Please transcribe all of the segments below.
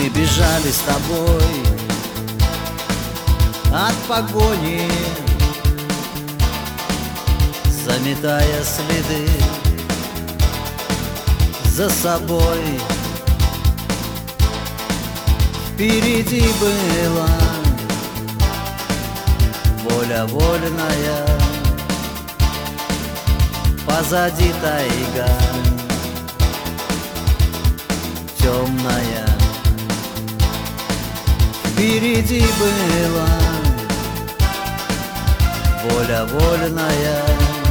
Мы бежали с тобой от погони, заметая следы за собой. Впереди была воля вольная, позади тайга темная. Впереди была воля вольная,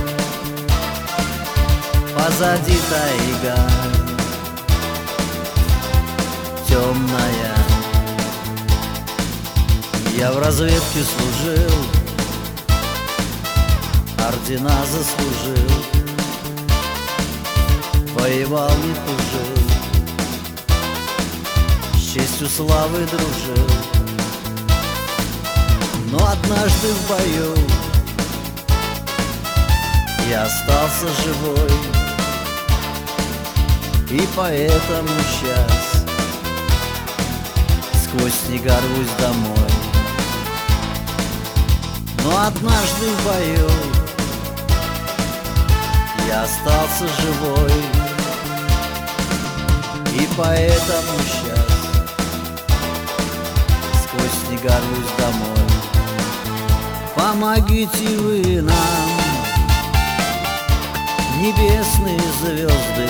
позади тайга темная. Я в разведке служил, ордена заслужил, воевал, не тужил, с честью славы дружил. Но однажды в бою я остался живой, и поэтому сейчас сквозь снега рвусь домой. Но однажды в бою я остался живой, и поэтому сейчас сквозь снега рвусь домой. Помогите вы нам, небесные звезды,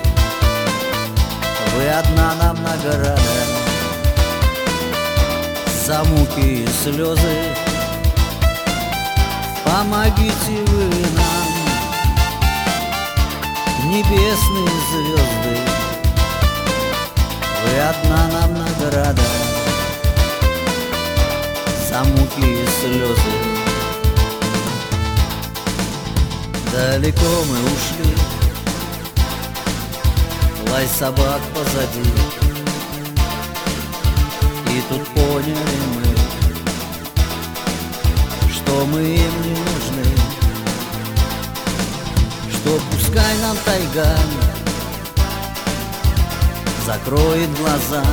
вы одна нам награда за муки и слезы. Помогите вы нам, небесные звезды, вы одна нам награда за муки и слезы. Далеко мы ушли, лай собак позади, и тут поняли мы, что мы им не нужны, что пускай нам тайга закроет глаза,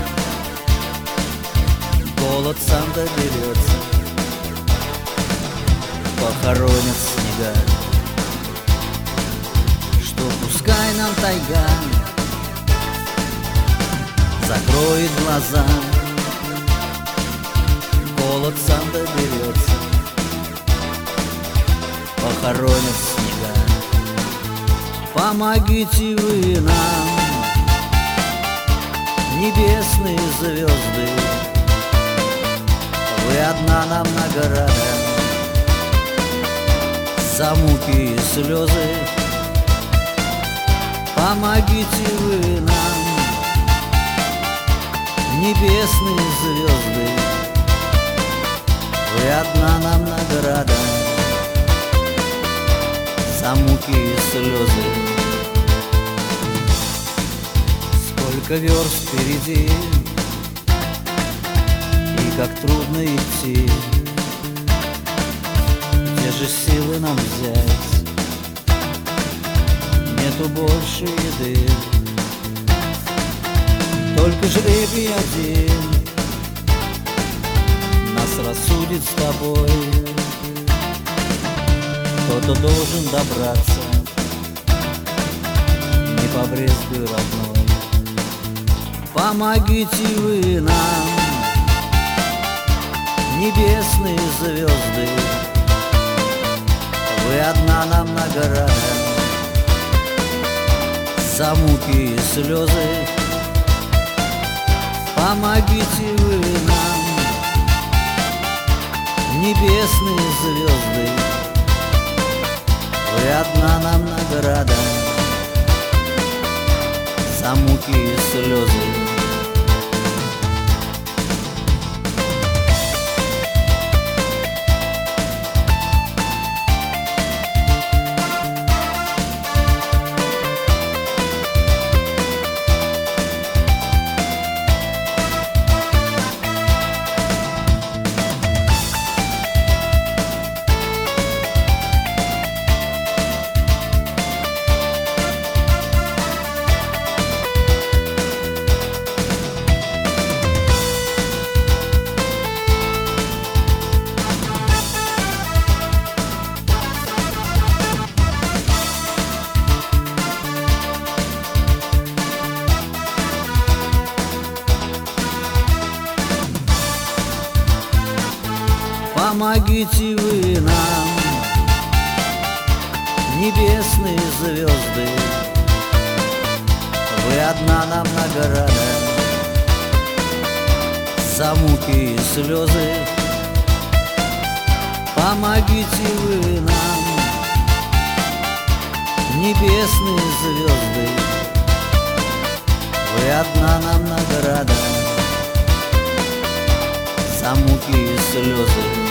голод сам доберется, похоронят снега. Что пускай нам тайга закроет глаза, голод сам доберется, похоронят снега. Помогите вы нам, небесные звезды, вы одна нам награда за муки и слезы. Помогите вы нам, небесные звезды, вы одна нам награда за муки и слезы. Сколько верст впереди, и как трудно идти, где же силы нам взять? Нету больше еды, только жребий один нас рассудит с тобой. Кто-то должен добраться, не побрезгуй, родной. Помогите вы нам, небесные звезды, вы одна нам награда за муки и слезы. Помогите вы нам, небесные звезды, вы одна нам награда за муки и слезы. помогите вы нам, небесные звезды, вы одна нам награда за муки и слезы. Помогите вы нам, небесные звезды, вы одна нам награда за муки и слезы.